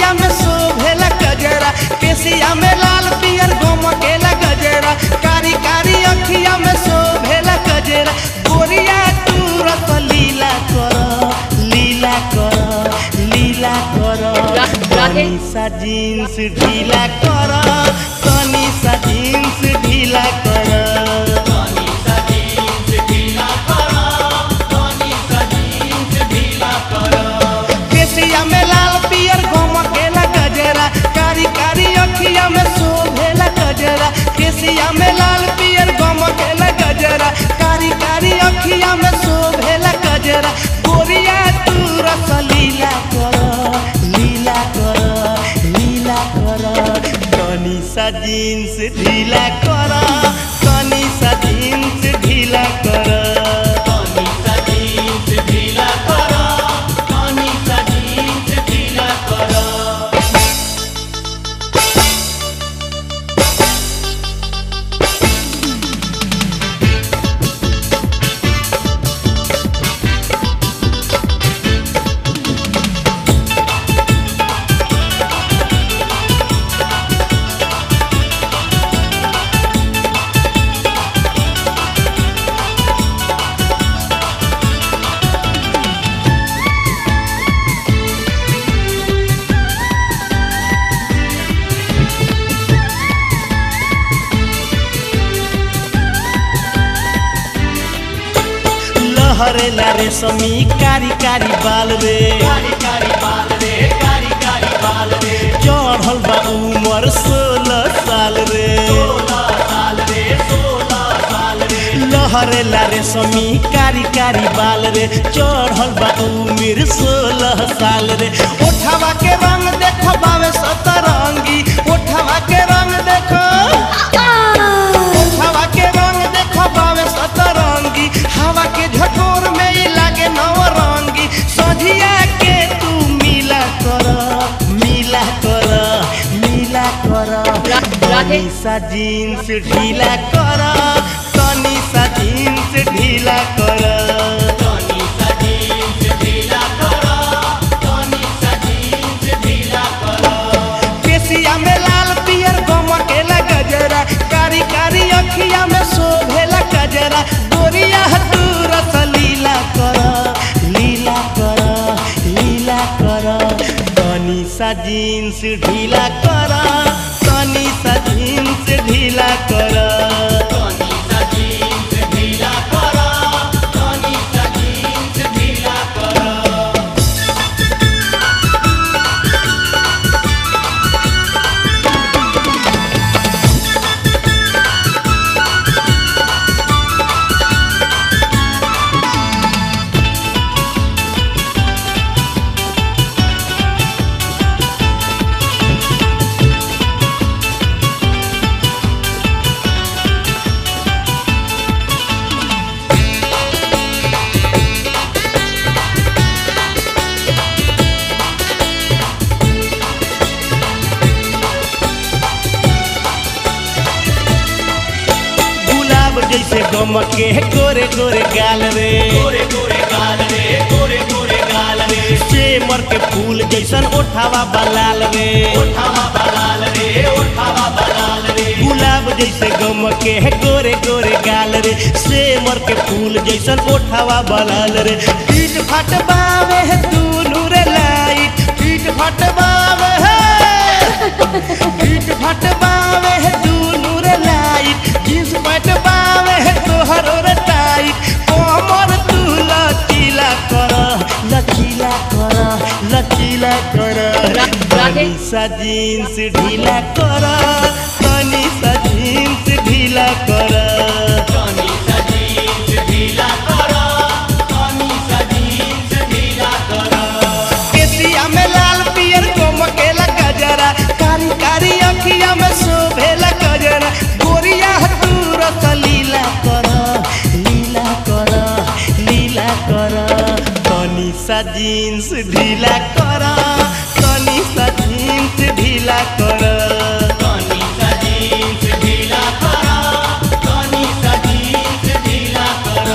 अखिया में शोभेला गजरा केसिया में लाल पियर गमकेला गजरा कारी कारी अखिया में शोभेला गजरा गोरिया तू रस लीला कर लीला कर लीला कर तनी सा जींस ढीला कर तनी सा जींस ढीला कर केसिया में लाल पियर गमकेला गजरा कारी कारी अखिया में शोभेला गजरा गोरिया तू रस लीला कर लीला कर लीला कर तनी सा जींस ढीला कर तनी सा जींस ढीला कर तनी सा जींस ढीला कर तनी सा जींस ढीला कर हरेला रेशमी कारी कारी बाल रे कारी कारी बाल रे कारी कारी बाल रे चढ़ल बा उमर 16 साल रे 16 साल रे 16 साल रे लहरेला रेशमी कारी कारी बाल रे चढ़ल बा उमर 16 साल रे ओठवा के रंग देखो बावे सतरंगी ओठवा के रंग देखो ओठवा के रंग देखो बावे सतरंगी हवा के झकोर में ही लागे नवरंगी सझिया के तू मिला कर मिला कर मिला कर तनी सा जींस ढीला कर तनी सा जींस ढीला कर तनी सा जींस ढीला कर तनी सा जींस ढीला कर केसिया में लाल पियर गमकेला गजरा कारी कारी अखिया में शोभेला गजरा गोरिया तू रस लीला कर लीला कर लीला कर तनी सा जींस ढीला कर तनी सा जींस ढीला कर तनी सा जींस ढीला कर तनी सा जींस ढीला कर जैसे गमके गोरे गोरे गाल रे गोरे गोरे गाल रे गोरे गोरे गाल रे सेमर के फूल जैसन ओठावा बलाल रे ओठावा बलाल रे ओठावा बलाल रे गुलाब जैसे गमके गोरे गोरे गाल रे सेमर के फूल जैसन ओठावा बलाल रे पीठ फटबावे है दूनु रे लाइट पीठ फटबावे है पीठ फटबावे है दूनु रे लाइट जींस फटबावे है तोहर रे टाइट कमर तू लचीला कर लचीला कर लचीला कर तनी सा जींस ढीला कर तनी सा जींस ढीला कर तनी सा जींस ढीला कर तनी सा जींस ढीला कर केसिया में लाल पियर गमकेला गजरा कारी कारी अखिया में शोभेला गजरा गोरिया तू रस लीला कर लीला कर लीला कर तनी सा जींस ढीला कर तनी सा जींस ढीला कर तनी सा जींस ढीला कर तनी सा जींस ढीला कर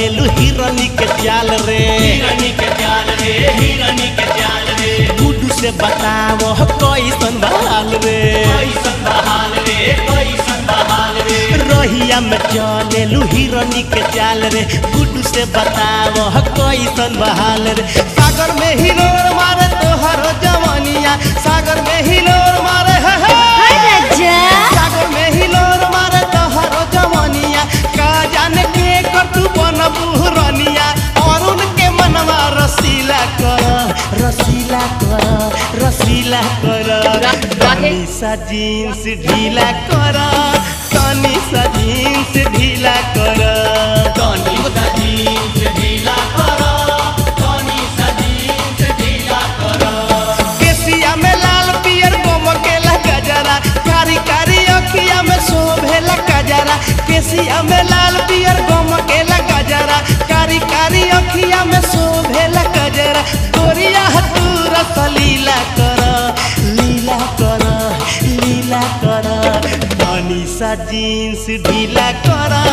चलेलू हिरनी के चाल रे हिरनी के चाल रे हिरनी के चाल रे गुड्डू से बताओ कैसन बहाल रे कैसन बहाल रे कैसन बहाल रे रहिया में चलेलू हिरनी के चाल रे गुड्डू से बताओ कैसन बहाल रे सागर में हिलोर मारे तोहर जवानिया सागर में हिलोर मारे सागर में हिलोर मारे तोहर जवानिया का जाने के कर तू बनबू रनिया और उनके मनवा रसीला कर रसीला कर रसीला कर तनी सा जीन्स ढीला कर तनी सा जीन्स ढीला कर तनी सा जीन्स ढीला कर तनी सा जीन्स ढीला कर केसिया में लाल पियर गोम के गजरा कारी कारी अखिया में शोभेला गजरा केसिया में लाल पियर गोम के गजरा कारी कारी अखिया में शोभेला गजरा गोरिया तू रस लीला कर लीला कर लीला कर तनी सा जीन्स ढीला कर